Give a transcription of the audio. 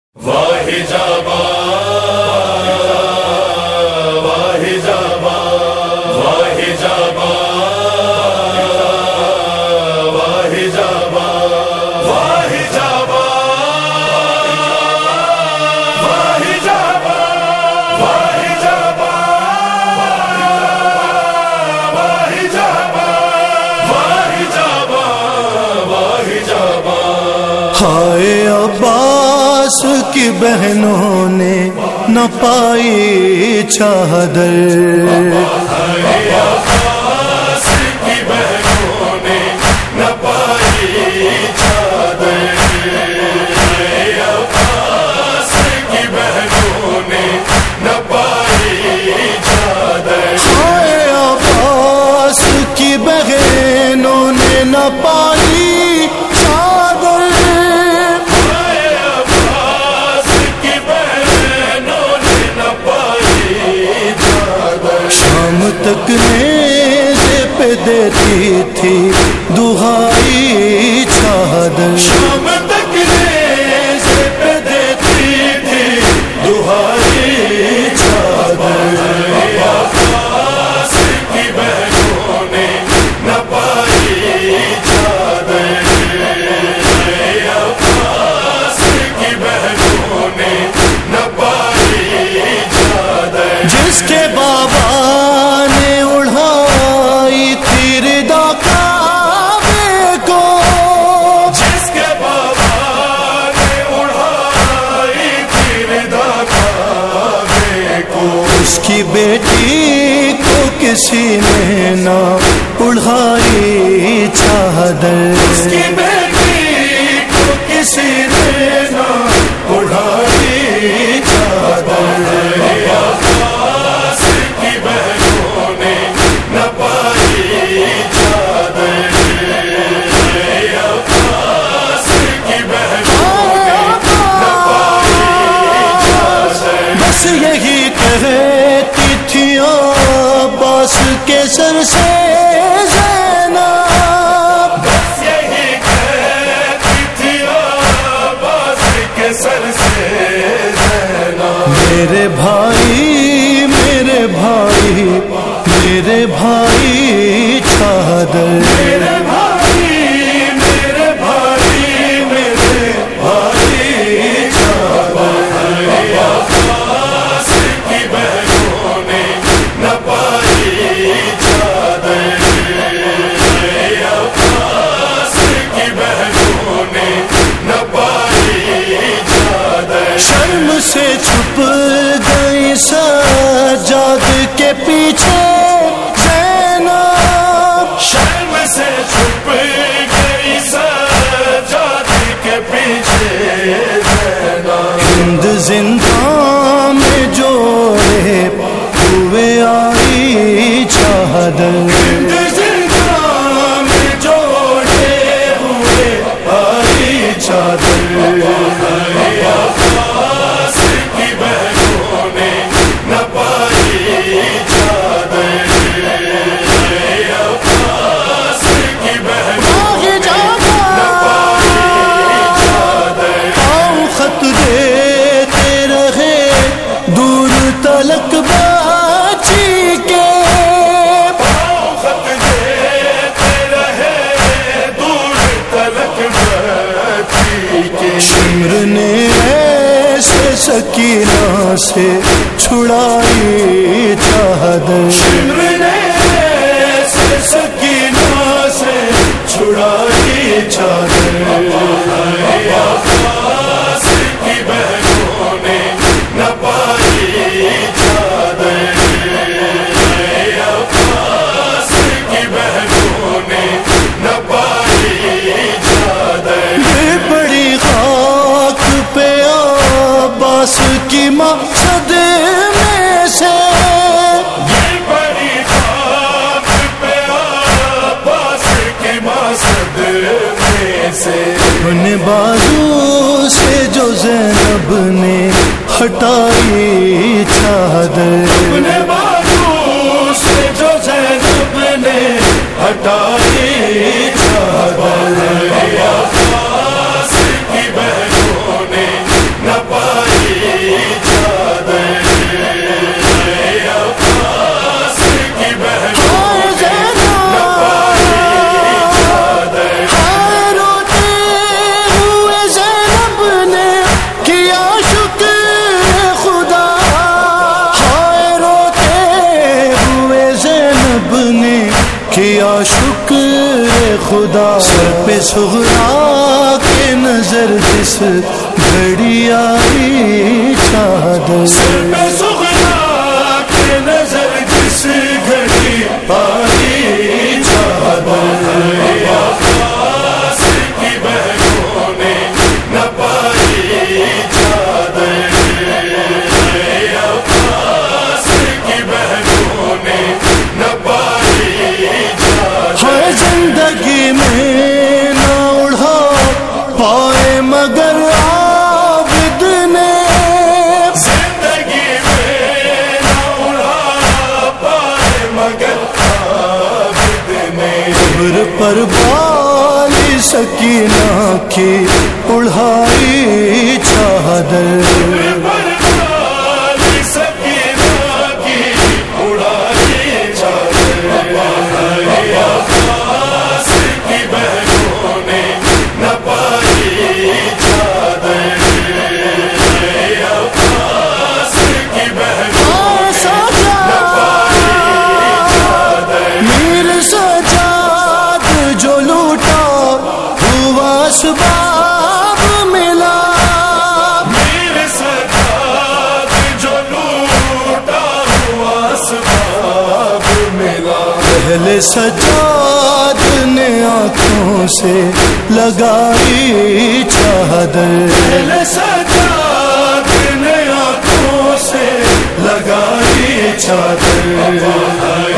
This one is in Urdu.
ہائے عباس کی بہنوں نے نہ پائی چادر، ہائے عباس کی بہنوں نے نہ پائی چادر، ہائے عباس کی بہنوں نے نہ پائی چادر، ہائے عباس کی بہنوں نے نہ پائی تک نیزے پہ دیتی تھی دہائی چادر، شام تک نیزے پہ دیتی تھی دہائی چادر، عباس کی بہنوں نے نہ پائی چادر، عباس کی بہنوں نے نہ پائی چادر، جس کے بابا اس کی بیٹی کو کسی نے نہ اڑھائی چادر، اس کی بیٹی کو کسی نے نہ اڑھائی چادر، عباس کی بہنوں نے نہ پائی چادر، عباس کی بہنوں نے نہ پائی چادر، بس یہی کہتی تھی عباس کے سر سے زینب، بس یہی کہتی تھی عباس کے سر سے زینب، میرے بھائی میرے بھائی میرے بھائی چادر، میرے بھائی میرے بھائی میرے بھائی چادر، عباس کی بہنوں نے نہ پائی چادر، عباس کی بہنوں نے نہ پائی چادر، شرم سے چھپ گئی سجاد کے پیچھے زینب، شرم سے چھپ گئی سجاد کے پیچھے زینب، ہند زندان میں جوڑے ہوئے آئی چادر، ہند زندان میں جوڑے ہوئے آئی چادر، عباس کی بہنوں نے نہ پائی چادر، عباس کی بہنوں نے نہ پائی چادر، آؤ خط دیتے رہے دور تلک باچی کے، خط دیتے رہے دور تلک بچی کے، شمر نے ایسے سکینہ سے چھڑائی چادر، شمر نے سے سکینہ سے چھڑائی چادر، عباس کی بہنوں نے نہ پائی چادر، عباس کی بہنوں نے نہ پائی چادر، یہ بڑی خاک پہ عباس کی مقصد میں سے، یہ بڑی خاک پہ عباس کے مقصد میں سے، اپنے بازو سے جو زینب نے ہٹائی چادر، اپنے بازو سے جو زینب نے ہٹائی چادر، عباس کی بہنوں نے نہ پائی خدا سر پہ سغرا کے نظر جس گھڑی آئی چادر، سر پہ سغرا کے نظر جس گھڑی آئی چادر، عباس کی بہنوں نے نہ پائی چادر، عباس کی بہنوں نے نہ پائی چادر، ہر زندگی میں نہ اڑا پائے مگر عابد نے، زندگی میں نہ اڑا پائے مگر عابد نے، قبر پر بالی سکینہ کی اڑائی چادر، بربادی سکینہ کی اڑائی چادر، عباس کی بہنوں نے نہ پائی چادر، عباس کی بہنوں نے نہ پائی چادر، میر سجاد جو لوٹا ہوا اسباب ملا، میر سجاد جو لوٹا ہوا اسباب ملا، پہلے سجاد نے آنکھوں سے لگائی چادر، پہلے سجاد نے آنکھوں سے لگائی چادر،